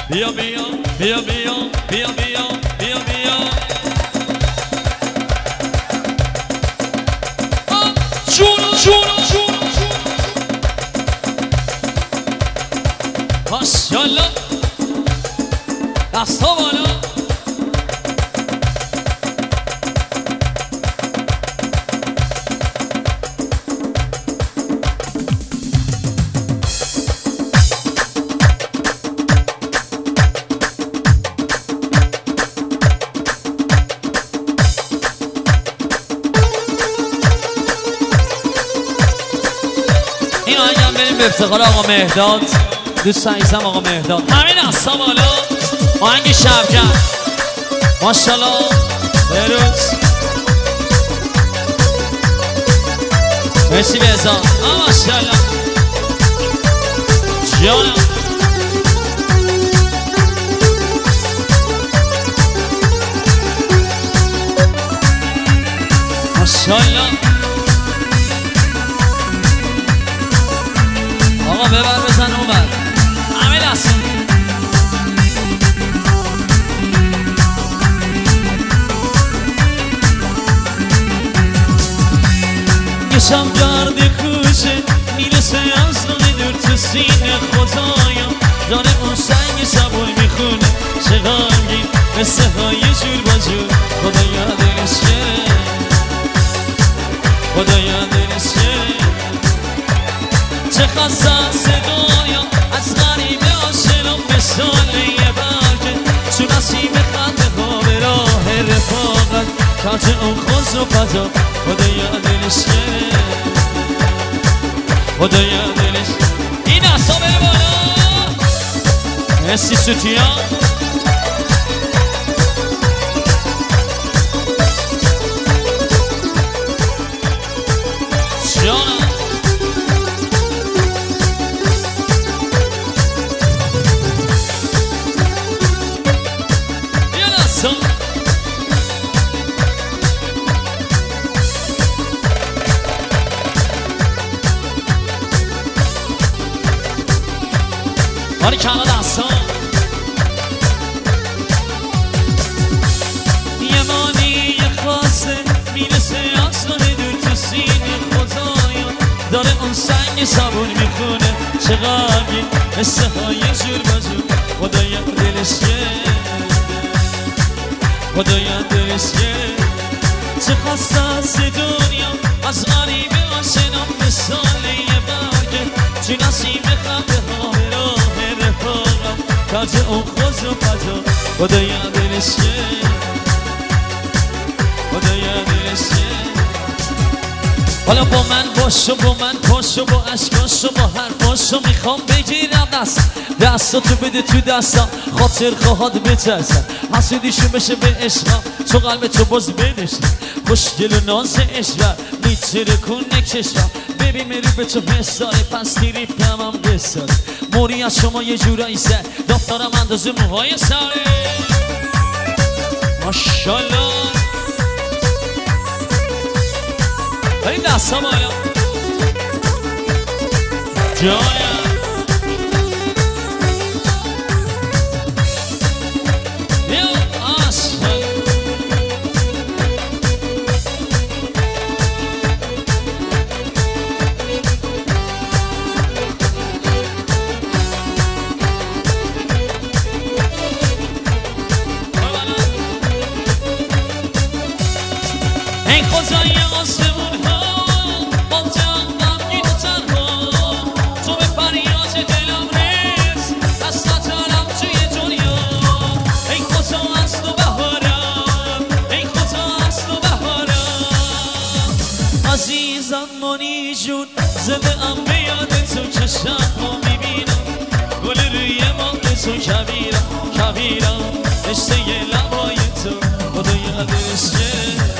بیا بیا بیا بیا بیا بیا بیا بیا جون جون جون ماشاءالله دستا بالا این آهنگم بریم به افتخار آقا مهداد دوست عزیزم آقا مهداد همین دستا بالا آهنگ شبگم ماشاءالله بروز مرسی بهزاد ماشاءالله جانم ماشاءالله آقا ببر بزن اومد همه دست گشم گرد کوچه میرسه از راه دور تو سینه خدایا داره اون سنگ سبوی میخونه چه غمگین مثل های جور با جور خدایا دلش گره خدایا دلش گره چه خسته است دنیا از غریبه آشنا مثال یه برگه چون نسیم خنده ها به راه رفاقت کاج اون خوز و فضا خدایا دلش گره خدایا دلش این دستا بره بالا مرسی سوتیا جانم باری کنه دستا یه مانی یه خاصه میرسه از راه دور تو سینه خدایا داره اون سنگ صبون میخونه چه غمگین مثل های جور با جور خدایا دلش گره خدایا دلش گره چه خسته است دنیا از غریبه آشنا مثال یه برگه چی نسیم خنده ها به راه رفاقت کاج اون خوز و فضا خدایا دلش گره خدایا دلش گره حالا با من باش و با من پاش و با عشقاش و با حرفاشو میخوام بگیرم دستاتو بده تو دستم خاطر خواهد بترسم حسودیشون بشه به عشقم تو قلب تو باز بدشم خوشگل و ناز عشقم میتره کنه کشم ببین میری به تو حساره پس تریپم هم بساره موری از شما یه جورایی سر دفترم اندازه موهای سره ماشالله این دستا بالا جایم بیا آسفل این خدای آسمون ها بانتم غمگین و تنها تو به فریاد دلم رس دستاتم توی دنیا ای خدا از تو بهارم ای خدا از تو بهارم عزیزم مانی جون زده ام به یاد تو چشم ها میبینم گل روی ماه تو کبیرم کبیرم رشته لبای تو خدای دلش گره